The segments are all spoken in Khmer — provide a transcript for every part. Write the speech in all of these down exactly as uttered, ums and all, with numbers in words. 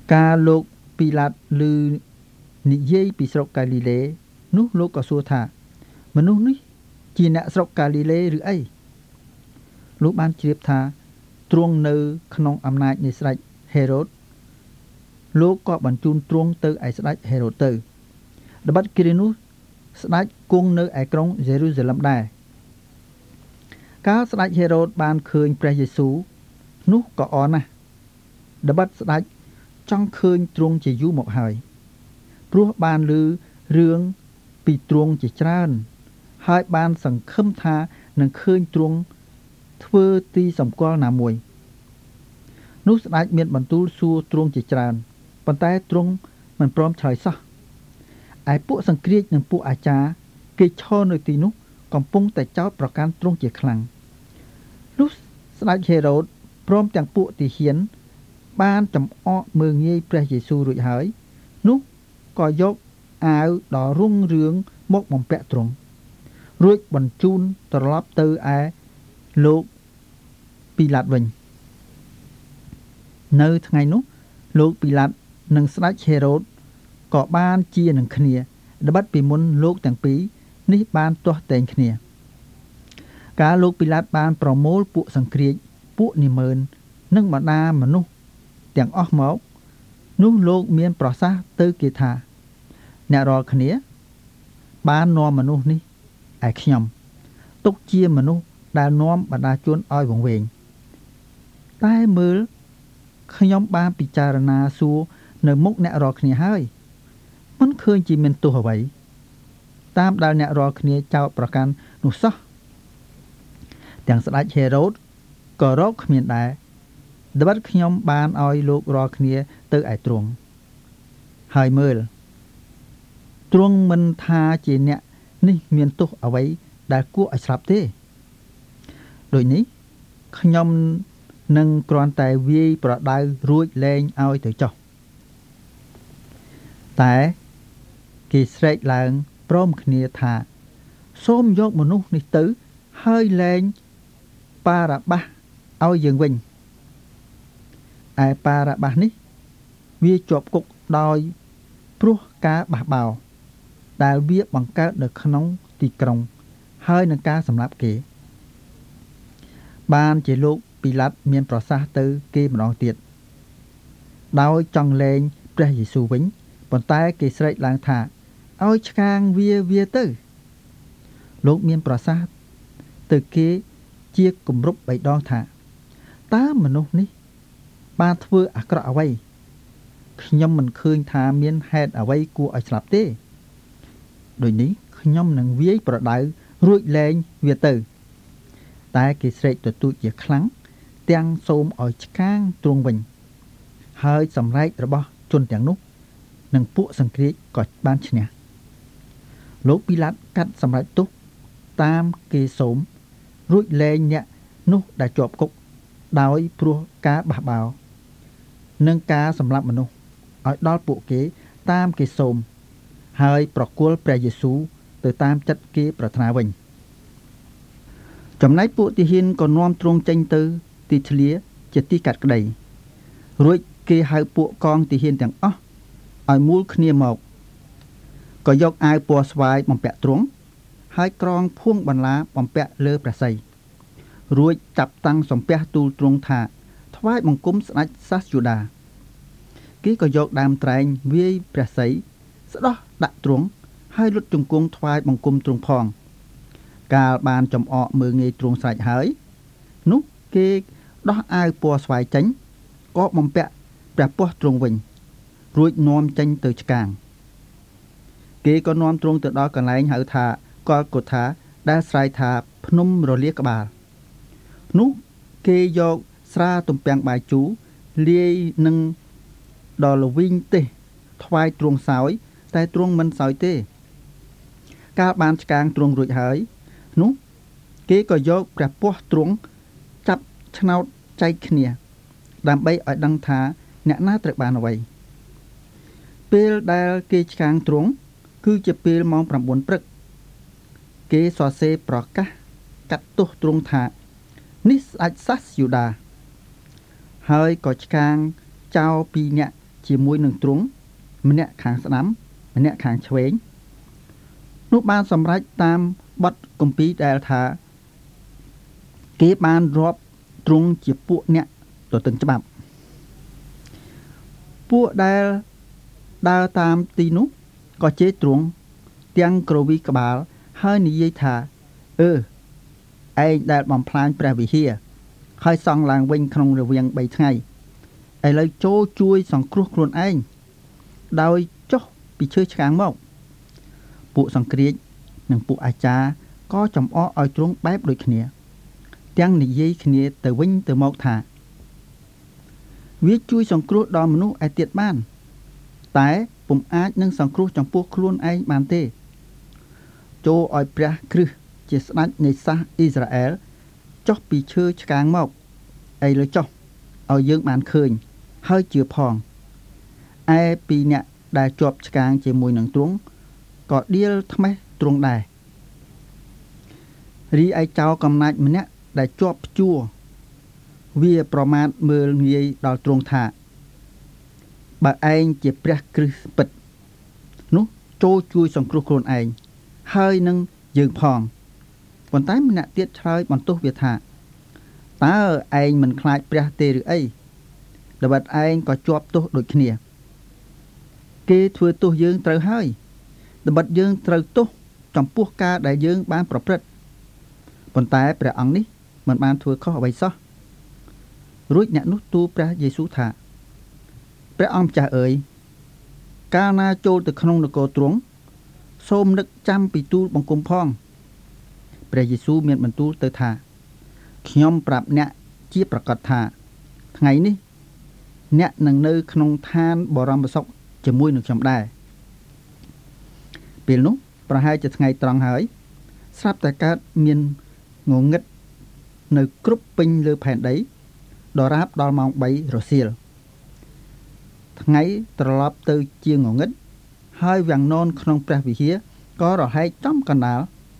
ការលោកពីឡាតឮនិយាយពីស្រុកកាលីលេនោះលោកក៏សួរថាមនុស្សនេះជាអ្នកស្រុកកាលីលេឬអីលោកបានជ្រាបថាទ្រង់នៅក្នុងអំណាចនៃស្ដេចហេរ៉ូតលោកក៏បញ្ជូនទ្រង់ទៅឯស្ដេចហេរ៉ូតទៅត្បិតគ្រានោះស្ដេចគង់នៅឯក្រុងយេរូសាឡឹមដែរកាលស្ដេចហេរ៉ូតបានឃើញព្រះយេស៊ូវនោះក៏អរណាស់ត្បិតស្ដេចចង់ឃើញទ្រង់ជាយូរមកហើយព្រោះបានឮរឿងពីទ្រង់ជាច្រើនហើយបានសង្ឃឹមថានឹងឃើញទ្រង់ធ្វើទីសម្គាល់ណាមួយនោះស្ដេចមានបន្ទូលសួរទ្រង់ជាច្រើនប៉ុន្តែទ្រង់មិនព្រមឆ្លើយសោះឯពួកសង្គ្រាចនិងពួកអាចារ្យគេឈរនៅទីនោះកំពុងតែចោទប្រកាន់ទ្រង់ជាខ្លាំងនោះស្ដេចហេរ៉ូតព្រមទាំងពួកទាហានបានចំអកមើលងាយព្រះយេស៊ូវរួចហើយនោះក៏យកអាវដ៏រុងរឿងមកបំពាក់ទ្រង់រួចបញ្ជូនត្រឡប់ទៅឯលោកពីឡាតវិញនៅថ្ងៃនោះលោកពីឡាតនិងស្ដេចហេរ៉ូតក៏បានជានឹងគ្នាត្បិតពីមុនលោកទាំងពីរនេះបានទាស់ទែងគ្នាកាលលោកពីឡាតបានប្រមូលពួកសង្គ្រាចពួកនិមឺននិងបណ្ដាមនុស្សទាំងអស់មកនោះលោកមានប្រសាសន៍ទៅគេថាអ្នករាល់គ្នាបាននាំមនុស្សនេះឯខ្ញុំទុកជាមនុស្សដែលនាំបណ្ដាជនឲ្យវង្វេងតែមើលខ្ញុំបានពិចារណាសួរនៅមុខអ្នករាល់គ្នាហើយមិនឃើញជាមានទោសអ្វីតាមដែលអ្នករាល់គ្នាចោទប្រកាន់នោះសោះទាំងស្ដេចហេរ៉ូតក៏រកគ្មានដែរត្បិតខ្ញុំបានឲ្យលោករាល់គ្នាទៅឯទ្រង់ហើយមើលទ្រង់មិនថាជាអ្នកនេះមានទោសអ្វីដែលគួរឲ្យស្លាប់ទេដូចនេះខ្ញុំនឹងគ្រាន់តែវាយប្រដៅរួចលែងឲ្យទៅចុះតែគេស្រែកឡើងព្រមគ្នាថាសូមយកមនុស្សនេះទៅហើយលែងបារ៉ាបាសឲ្យយើងវិញឯបារ៉ាបាសនេះវាជាប់គុកដោយព្រោះការបះបោរដែលវាបង្កើតនៅក្នុងទីក្រុងហើយនឹងការសម្លាប់គេបានជាលោកពីឡាតមានប្រសាសន៍ទៅគេម្ដងទៀតដោយចង់លែងព្រះយេស៊ូវវិញប៉ុន្តែគេស្រែកឡើងថាឲ្យឆ្កាងវាវាទៅលោកមានប្រសាសន៍ទៅគេជាគម្រប់បីដងថាតើមនុស្សនេះបានធ្វើអាក្រក់អ្វីខ្ញុំមិនឃើញថាមានហេតុអ្វីគួរឲ្យស្លាប់ទេដូចនេះខ្ញុំនឹងវាយប្រដៅរួចលែងវាទៅតែគេស្រែកទទូចជាខ្លាំងទាំងសូមឲ្យឆ្កាងទ្រង់វិញហើយសម្រែករបស់ជនទាំងនោះនិងពួកសង្គ្រាចក៏បានឈ្នះលោកពីឡាតកាត់សម្រេចទោសតាមគេសូមរួចលែងអ្នកនោះដែលជាប់គុកដោយព្រោះការបះបោរនិងការសម្លាប់មនុស្សឲ្យដល់ពួកគេតាមគេសូមហើយប្រគល់ព្រះយេស៊ូវទៅតាមចិត្តគេប្រាថ្នាវិញចំណែកពួកទាហានក៏នាំទ្រង់ចេញទៅទីធ្លាជាទីកាត់ក្តីរួចគេហៅពួកកងទាហានទាំងអស់ឲ្យមូលគ្នាមកក៏យកអាវពណ៌ស្វាយបំពាក់ទ្រង់ហើយក្រងភួងបន្លាបំពាក់លើព្រះសីរួចចាប់តាំងសំពះទូលទ្រង់ថាថ្វាយបង្គំស្ដេចសាសយូដាគេក៏យកដើមត្រែងវាយព្រះសីស្ដោះដាក់ទ្រង់ហើយលុតជង្គង់ថ្វាយបង្គំទ្រង់ផងកាលបានចំអកមើលងាយទ្រង់ស្រេចហើយនោះគេដោះអាវពណ៌ស្វាយចេញក៏បំពាក់ព្រះពស្ត្រទ្រង់វិញរួចនាំចេញទៅឆ្កាងគេក៏នាំទ្រង់ទៅដល់កន្លែងហៅថាកលកូថាដែលស្រែកថាភ្នំរលាក្បាលនោះគេយកស្រាទំពាំងបាយជូរលាយនឹងដល់លវីងទេសថ្វាយទ្រង់សោយតែទ្រង់មិនសោយទេកាលបានឆ្កាងទ្រង់រួចហើយនោះគេក៏យកព្រះពស្ត្រទ្រង់ចាប់ឆ្នោតចែកគ្នាដើម្បីឲ្យដឹងថាអ្នកណាត្រូវបានអ្វីពេលដែលគេឆ្កាងទ្រង់គឺជាពេលម៉ោង៩ព្រឹកគេសរសេរប្រកាសកាត់ទោសទ្រង់ថានេះស្ដេចសាសយូដាហើយក៏ឆ្កាងចោលពីអ្នកជាមួយនឹងទ្រង់ម្នាក់ខាងស្ដាំម្នាក់ខាងឆ្វេងនោះបានសម្រេចតាមបទគម្ពីរដែលថាគេបានរាប់ទ្រង់ជាពួកអ្នកទទឹងច្បាប់ពួកដែលដើរតាមទីនោះក៏ជេរទ្រង់ទាំងក្រវីក្បាលហើយនិយាយថាអឺឯងដែលបំផ្លាញព្រះវិហារហើយសង់ឡើងវិញក្នុងរវាងបីថ្ងៃឥឡូវចូលជួយសង្គ្រោះខ្លួនឯងដោយចុះពីឈើឆ្កាងមកពួកសង្គ្រាចនិងពួកអាចារ្យក៏ចំអកឲ្យទ្រង់បែបដូចគ្នាទាំងនិយាយគ្នាទៅវិញទៅមកថាវាជួយសង្គ្រោះដល់មនុស្សឯទៀតបានតែពុំអាចនឹងសង្គ្រោះចំពោះខ្លួនឯងបានទេចូលឲ្យព្រះគ្រិស្តជាស្ដេចនៃសាសអ៊ីស្រាអែលចុះពីឈើឆ្កាងមកឥឡូវចុះឲ្យយើងបានឃើញហើយជឿផងឯពីអ្នកដែលជាប់ឆ្កាងជាមួយនឹងទ្រង់ក៏ដៀលថ្មេះទ្រង់ដែររីឯចៅកំណាចម្នាក់ដែលជាប់ព្យួរវាប្រមាថមើលងាយដល់ទ្រង់ថាបើឯងជាព្រះគ្រិស្តពិតនោះចូលជួយសង្គ្រោះខ្លួនឯងហើយនឹងយើងផងប៉ុន្តែម្នាក់ទៀតឆ្លើយបន្ទោសវាថាតើឯងមិនខ្លាចព្រះទេឬអីត្បិតឯងក៏ជាប់ទោសដូចគ្នាគេធ្វើទោសយើងត្រូវហើយត្បិតយើងត្រូវទោសចំពោះការដែលយើងបានប្រព្រឹត្តប៉ុន្តែព្រះអង្គនេះមិនបានធ្វើខុសអ្វីសោះរួចអ្នកនោះទូលព្រះយេស៊ូវថាព្រះអង្គម្ចាស់អើយកាលណាចូលទៅក្នុងនគរទ្រង់សូមនឹកចាំពីទូលបង្គំផងព្រះយេស៊ូវមានបន្ទូលទៅថាខ្ញុំប្រាប់អ្នកជាប្រកាសថាថ្ងៃនេះអ្នកនឹងនៅក្នុងឋានបរមសុខជាមួយនឹងខ្ញុំដែរពេលនោះប្រហែលជាថ្ងៃត្រង់ហើយស្រាប់តែកើតមានងងឹតនៅគ្រប់ពេញលើផែនដីដរាបដល់ម៉ោងបីរសៀលថ្ងៃត្រឡប់ទៅជាងងឹតហើយវាំងននក្នុងព្រះវិហារក៏រហែកចំកណ្ដាល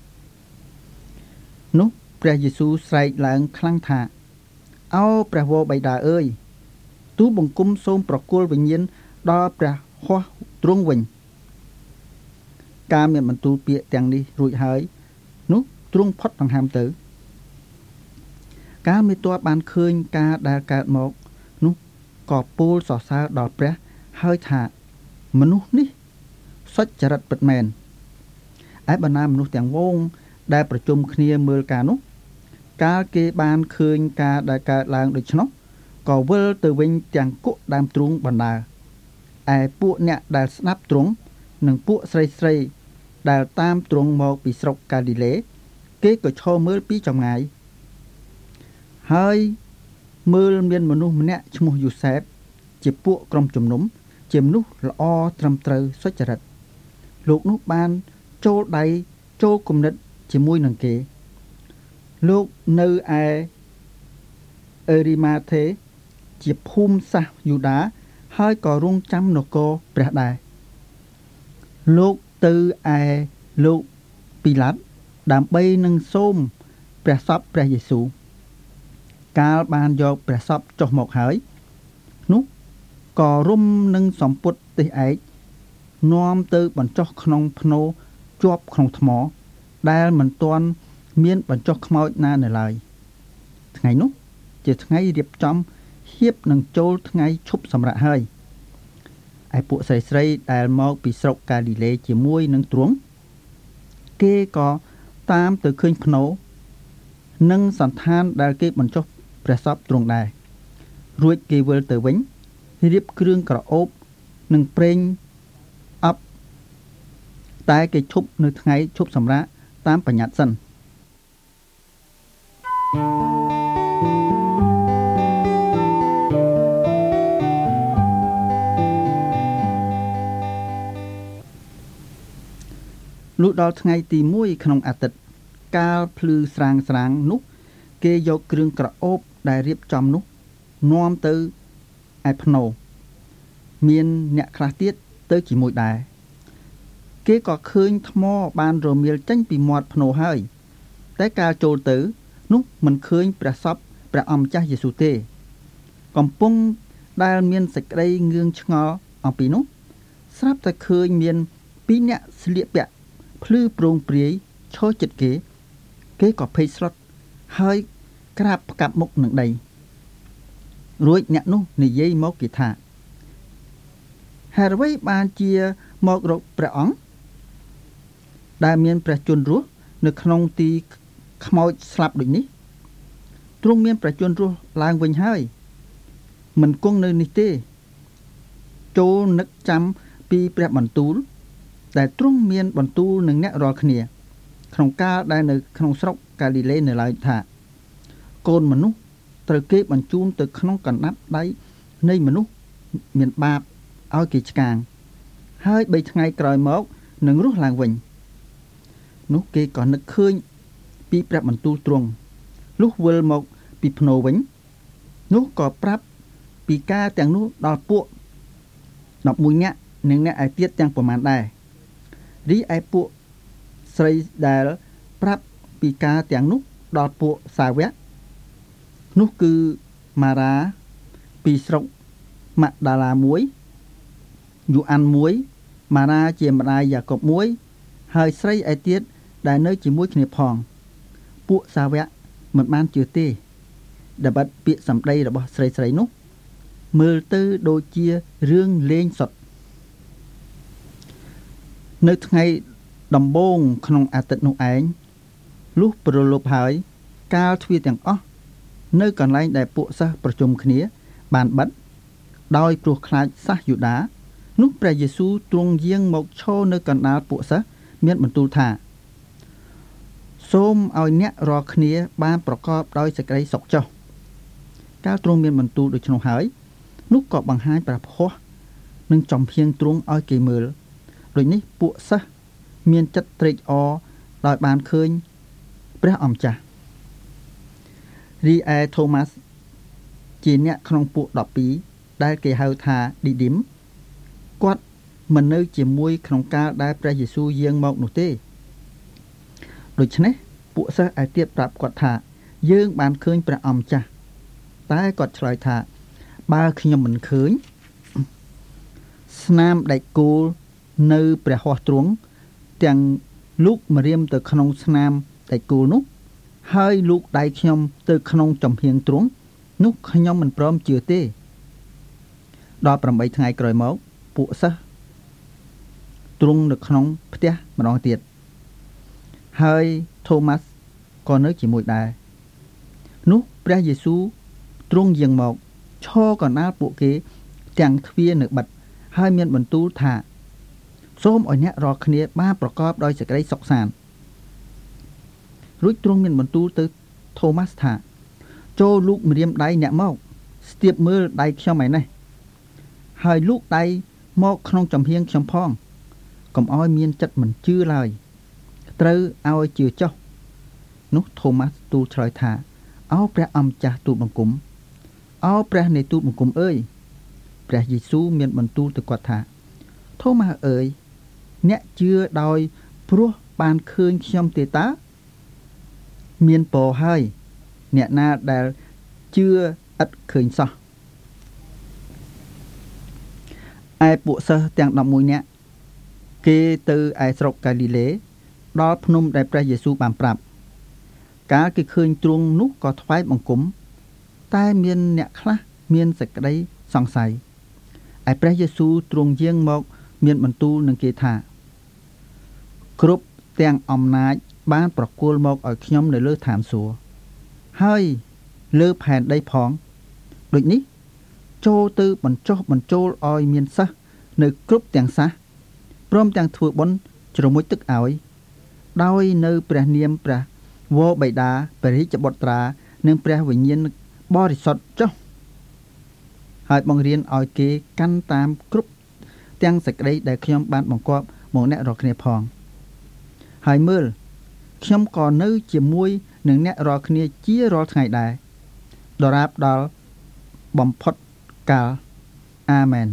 នោះព្រះយេស៊ូវស្រែកឡើងខ្លាំងថាឱព្រះវរបិតាអើយទូលបង្គំសូមប្រគល់វិញ្ញាណដល់ព្រះហស្ថទ្រង់វិញការមានបន្ទូលពាក្យទាំងនេះរួចហើយនោះទ្រង់ផុតដង្ហើមទៅកាលមេទ័ពបានឃើញការដែលកើតមកនោះក៏ពោលសរសើរដល់ព្រះហើយថាមនុស្សនេះសុចរិតពិតមែនឯបណ្ដាមនុស្សទាំងវងដែលប្រជុំគ្នាមើលការនោះកាលគេបានឃើញការដែលកើតឡើងដូច្នោះក៏វិលទៅវិញទាំងគក់ដើមទ្រូងបណ្ដាឯពួកអ្នកដែលស្ដាប់ទ្រង់និងពួកស្រីស្រីដែលតាមទ្រង់មកពីស្រុកកាឌីលេគេក៏ឈរមើលពីចម្ងាយហើយមើលមានមនុស្សម្នាក់ឈ្មោះយូសែបជាពួកក្រុមជំនុំជាមនុស្សល្អត្រឹមត្រូវសុចរិតលោកនោះបានចូលដៃចូលគំនិតជាមួយនឹងគេលោកនៅឯអេរីម៉ាថេជាភូមិសាសយូដាហើយក៏រងចាំនគរព្រះដែរលោកទៅឯលោកពីឡាតដើម្បីនឹងសូមព្រះសពព្រះយេស៊ូវកាលបានយកព្រះសពចុះមកហើយនោះក៏រុំនឹងសម្ពុតទេសឯកនាំទៅបញ្ចុះក្នុងភ្នោជាប់ក្នុងថ្មដែលមិនទាន់មានបញ្ចុះខ្មោចណានៅឡើយថ្ងៃនោះជាថ្ងៃរៀបចំហៀបនឹងចូលថ្ងៃឈប់សម្រាកហើយឯពួកស្រីស្រីដែលមកពីស្រុកកាឌីលេជាមួយនឹងទ្រង់គេក៏តាមទៅឃើញភ្នោនិងសន្តានដែលគេបញ្ចុះព្រះសពទ្រង់ដែររួចគេវិលទៅវិញរៀបគ្រឿងក្រអូបនិងប្រេងអប់តែគេឈប់នៅថ្ងៃឈប់សម្រាកតាមបញ្ញត្តិសិនលុះដល់ថ្ងៃទីមួយក្នុងអាទិត្យកាលភ្លឺស្រាងស្រាងនោះគេយកគ្រឿងក្រអូបដែលរៀបចំនោះនាំទៅឯភ្នោមានអ្នកខ្លះទៀតទៅជាមួយដែរគេក៏ឃើញថ្មបានរមៀលចេញពីមាត់ភ្នោហើយតែកាលចូលទៅនោះមិនឃើញព្រះសពព្រះអម្ចាស់យេស៊ូវទេកំពុងដែលមានសេចក្តីងឿងឆ្ងល់អំពីនោះស្រាប់តែឃើញមានពីរអ្នកស្លៀកពាក់ភ្លឺប្រងព្រាយឈរជិតគេគេក៏ភ័យស្លុតហើយក្រាបផ្កាប់មុខនឹងដីរួចអ្នកនោះនិយាយមកគេថាហេតុអ្វីបានជាមករកព្រះអង្គដែលមានព្រះជន្មរស់នៅក្នុងទីខ្មោចស្លាប់ដូចនេះទ្រង់មានព្រះជន្មរស់ឡើងវិញហើយមិនគង់នៅនេះទេចូលនឹកចាំពីព្រះបន្ទូលដែលទ្រង់មានបន្ទូលនឹងអ្នករាល់គ្នាក្នុងកាលដែលនៅក្នុងស្រុកកាលីលេនៅឡើយថាកូនមនុស្សត្រូវគេបញ្ជូនទៅក្នុងកណ្ដាប់ដៃនៃមនុស្សមានបាបឲ្យគេឆ្កាងហើយបីថ្ងៃក្រោយមកនឹងរស់ឡើងវិញនោះគេក៏នឹកឃើញពីព្រះបន្ទូលទ្រង់លុះវិលមកពីភ្នោវិញនោះក៏ប្រាប់ពីការទាំងនោះដល់ពួកដប់មួយនាក់និងអ្នកឯទៀតទាំងប្រមាណដែររីឯពួកស្រីដែលប្រាប់ពីការទាំងនោះដល់ពួកសាវកនោះគឺម៉ារ៉ាពីស្រុកម៉ាក់ដាឡាមួយយូអានមួយម៉ារ៉ាជាម្ដាយយ៉ាកុបមួយហើយស្រីឯទៀតដែលនៅជាមួយគ្នាផងពួកសាវកមិនបានជឿទេដែលបាត់ពាក្យសម្ដីរបស់ស្រីស្រីនោះមើលទៅដូចជារឿងលេងសុទ្ធនៅថ្ងៃដំបូងក្នុងអាទិត្យនោះឯងលុះប្រលប់ហើយកាលទ្វារទាំងអស់នៅកន្លែងដែលពួកសិស្សប្រជុំគ្នាបានបិទដោយព្រោះខ្លាចសាសយូដានោះព្រះយេស៊ូវទ្រង់យាងមកឈរនៅកណ្ដាលពួកសិស្សមានបន្ទូលថាសូមឲ្យអ្នករាល់គ្នាបានប្រកបដោយសេចក្តីសុខចុះកាលទ្រង់មានបន្ទូលដូច្នោះហើយនោះក៏បង្ហាញព្រះភ័ស្ត្រនិងចំភៀងទ្រង់ឲ្យគេមើលដូចនេះពួកសិស្សមានចិត្តត្រេកអរដោយបានឃើញព្រះអម្ចាស់រីឯថូម៉ាស់ជាអ្នកក្នុងពួកដប់ពីរដែលគេហៅថាឌីឌីមគាត់មិននៅជាមួយក្នុងកាលដែលព្រះយេស៊ូវយាងមកនោះទេដូច្នេះពួកសិស្សឯទៀតប្រាប់គាត់ថាយើងបានឃើញព្រះអម្ចាស់តែគាត់ឆ្លើយថាបើខ្ញុំមិនឃើញស្នាមដែកគោលនៅព្រះហស្ថទ្រង់ទាំងលូកម្រាមទៅក្នុងស្នាមដែកគោលនោះហើយលូកដៃខ្ញុំទៅក្នុងចំហៀងទ្រង់នោះខ្ញុំមិនព្រមជឿទេដល់ប្រាំបីថ្ងៃក្រោយមកពួកសិស្សទ្រង់នៅក្នុងផ្ទះម្ដងទៀតហើយថូម៉ាស់ក៏នៅជាមួយដែរនោះព្រះយេស៊ូវទ្រង់យាងមកឈរកណ្ដាលពួកគេទាំងទ្វារនៅបិទហើយមានបន្ទូលថាសូមឲ្យអ្នករាល់គ្នាបានប្រកបដោយសេចក្តីសុខសាន្តរួចទ្រង់មានបន្ទូលទៅថូម៉ាស់ថាចូលលូកម្រាមដៃអ្នកមកស្ទាបមើលដៃខ្ញុំឯនេះហើយលូកដៃមកក្នុងចំហៀងខ្ញុំផងកុំឲ្យមានចិត្តមិនជឿឡើយត្រូវឲ្យជឿចុះនោះថូម៉ាស់ទូលឆ្លើយថាអោព្រះអម្ចាស់ទូលបង្គំអោព្រះនៃទូលបង្គំអើយព្រះយេស៊ូវមានបន្ទូលទៅគាត់ថាថូម៉ាស់អើយអ្នកជឿដោយព្រោះបានឃើញខ្ញុំទេតើមានពរហើយអ្នកណាដែលជឿឥតឃើញសោះឯពួកសិស្សទាំងដប់មួយនាក់គេទៅឯស្រុកកាលីលេដល់ភ្នំដែលព្រះយេស៊ូវបានប្រាប់កាលគេឃើញទ្រង់នោះក៏ថ្វាយបង្គំតែមានអ្នកខ្លះមានសេចក្តីសង្ស័យឯព្រះយេស៊ូវទ្រង់យាងមកមានបន្ទូលនឹងគេថាគ្រប់ទាំងអំណាចបានប្រគល់មកឲ្យខ្ញុំនៅលើឋានសួគ៌ហើយលើផែនដីផងដូចនេះចូលទៅបញ្ចុះបញ្ចូលឲ្យមានសិស្សនៅគ្រប់ទាំងសាសព្រមទាំងធ្វើបុណ្យជ្រមុជទឹកឲ្យដោយនៅព្រះនាមព្រះវរបិតាព្រះរាជបុត្រានិងព្រះវិញ្ញាណបរិសុទ្ធចុះហើយបង្រៀនឲ្យគេកាន់តាមគ្រប់ទាំងសេចក្តីដែលខ្ញុំបានបង្គាប់មកអ្នករាល់គ្នាផងហើយមើលខ្ញុំក៏នៅជាមួយនឹងអ្នករាល់គ្នាជារាល់ថ្ងៃដែរដរាបដល់បំផុតកាលអាមែន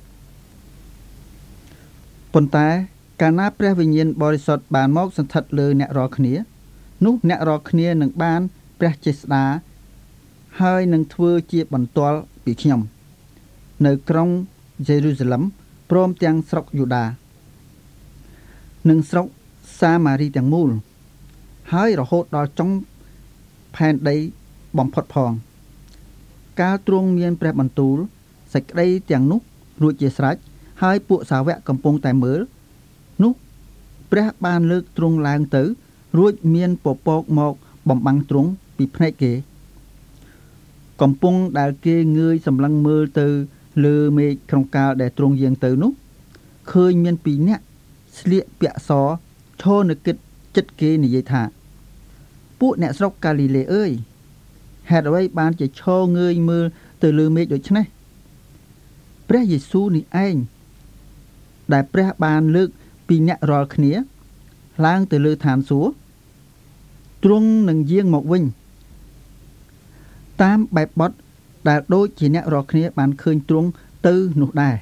ប៉ុន្តែកាលណាព្រះវិញ្ញាណបរិសុទ្ធបានមកសន្ធិដ្ឋលើអ្នករាល់គ្នានោះអ្នករាល់គ្នានឹងបានព្រះចេស្តាហើយនឹងធ្វើជាបន្ទាល់ពីខ្ញុំនៅក្រុងយេរូសាឡឹមព្រមទាំងស្រុកយូដានិងស្រុកសាម៉ារីទាំងមូលហើយរហូតដល់ចុងផែនដីបំផុតផងកាលទ្រង់មានព្រះបន្ទូលសេចក្តីទាំងនោះរួចជាស្រេចហើយពួកសាវកកំពុងតែមើលនោះព្រះបានលើកទ្រង់ឡើងទៅរួចមានពពកមកបំបាំងទ្រង់ពីភ្នែកគេកំពុងដែលគេងើយសម្លឹងមើលទៅលើមេឃក្នុងកាលដែលទ្រង់យាងទៅនោះឃើញមានពីរនាក់ស្លៀកពាក់សឈរនៅគិតចិត្តគេនិយាយថាពួកអ្នកស្រុកកាលីលេអើយហេតុអ្វីបានជាឈរងើយមើលទៅលើមេឃដូច្នេះព្រះយេស៊ូវនេះឯងដែលព្រះបានលើកពីអ្នករាល់គ្នាឡើងទៅលើឋានសួគ៌ទ្រង់នឹងយាងមកវិញតាមបែបបទដែលដូចជាអ្នករាល់គ្នាបានឃើញទ្រង់ទៅនោះដែរ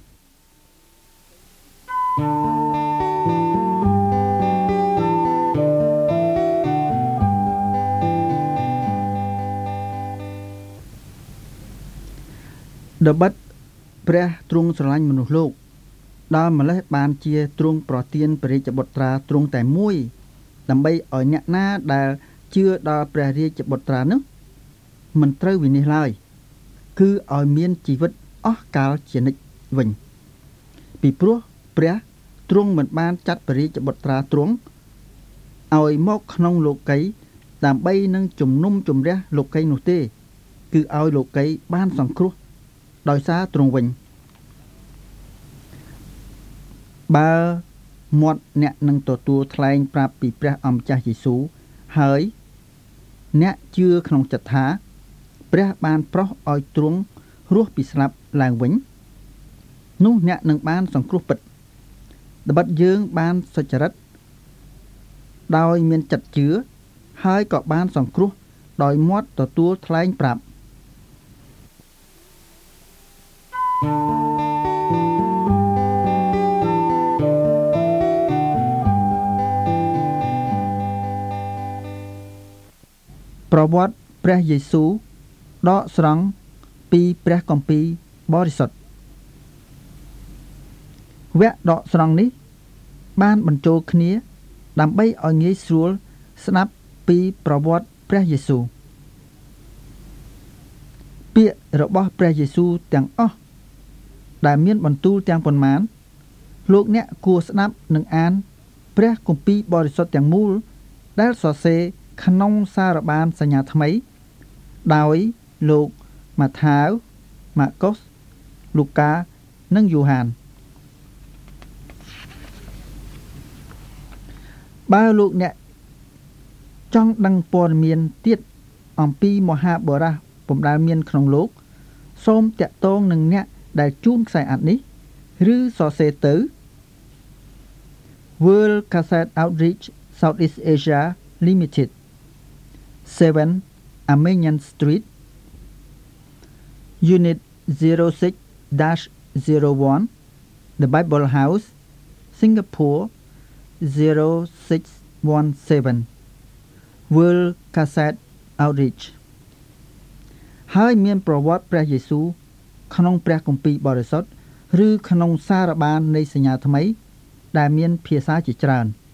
ដបិតព្រះទ្រង់ស្រឡាញ់មនុស្សលោកដល់ម្លេះបានជាទ្រង់ប្រទានព្រះរាជបុត្រាទ្រង់តែមួយដើម្បីឲ្យអ្នកណាដែលជឿដល់ព្រះរាជបុត្រានោះមិនត្រូវវិនិច្ឆ័យឡើយគឺឲ្យមានជីវិតអស់កលជានិច្ចវិញពីព្រោះព្រះទ្រង់មិនបានចាត់ព្រះរាជបុត្រាទ្រង់ឲ្យមកក្នុងលោកីដើម្បីនឹងជំនុំជម្រះលោកីនោះទេគឺឲ្យលោកីបានសង្គ្រោះដោយសារទ្រង់វិញបើមាត់អ្នកនឹងទទួលថ្លែងប្រាប់ពីព្រះអម្ចាស់យេស៊ូវហើយអ្នកជឿក្នុងចិត្តថាព្រះបានប្រោសឲ្យទ្រង់រស់ពីស្លាប់ឡើងវិញនោះអ្នកនឹងបានសង្គ្រោះពិតត្បិតយើងបានសុចរិតដោយមានចិត្តជឿហើយក៏បានសង្គ្រោះដោយមាត់ទទួលថ្លែងប្រាប់ប្រវត្តិព្រះយេស៊ូវដកស្រង់ពីព្រះគម្ពីរបរិសុទ្ធវគ្គដកស្រង់នេះបានបញ្ចូលគ្នាដើម្បីឲ្យងាយស្រួលស្ដាប់ពីប្រវត្តិព្រះយេស៊ូវពាក្យរបស់ព្រះយេស៊ូវទាំងអស់ដែលមានបន្ទូលទាំងប៉ុន្មានលោកអ្នកគួរស្ដាប់និងអានព្រះគម្ពីរបរិសុទ្ធទាំងមូលដែលសរសេរក្នុងសារបានសញ្ញាថ្មីដោយលោកម៉ាថាវម៉ាកុសលូកានិងយូហានបើលោកអ្នកចង់ដឹងព័ត៌មានទៀតអំពីមហាបរិសពុំដែលមានក្នុងលោកសូមតាក់ទងនឹងអ្នកដែលជូនខ្សែអាត់នេះឬសរសេរទៅ World Cassette Outreach Southeast Asia Limited seven Armenian Street Unit zero six dash zero one The Bible House Singapore zero six one seven World Cassette Outreach ហើយមានប្រវត្តិព្រះយេស៊ូវក្នុងព្រះគម្ពីរបរិសុទ្ធឬក្នុងសារបាននៃសញ្ញាថ្មីដែលមានភាសាជាច្រើន